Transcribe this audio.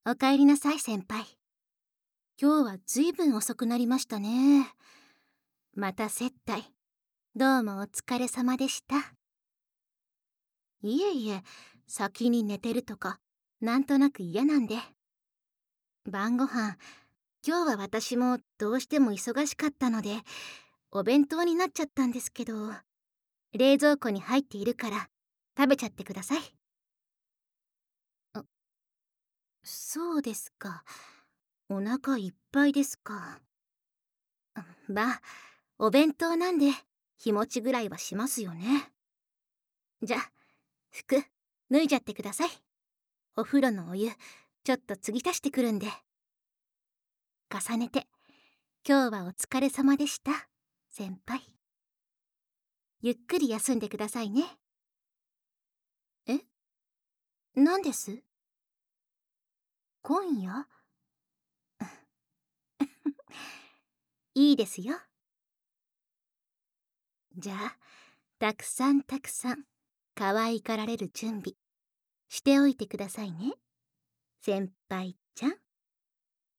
おかえりなさい先輩。今日はずいぶん遅くなりましたね。また接待、どうもお疲れ様でした。いえいえ、先に寝てるとか、なんとなく嫌なんで。晩ご飯、今日は私もどうしても忙しかったので、お弁当になっちゃったんですけど、冷蔵庫に入っているから食べちゃってください。あ、そうですか。お腹いっぱいですか。まあ、お弁当なんで日持ちぐらいはしますよね。じゃあ、服脱いじゃってください。お風呂のお湯ちょっと継ぎ足してくるんで。重ねて、今日はお疲れ様でした先輩。ゆっくり休んでくださいね。え、何です？今夜？いいですよ。じゃあ、たくさんたくさん可愛がられる準備しておいてくださいね、先輩ちゃん。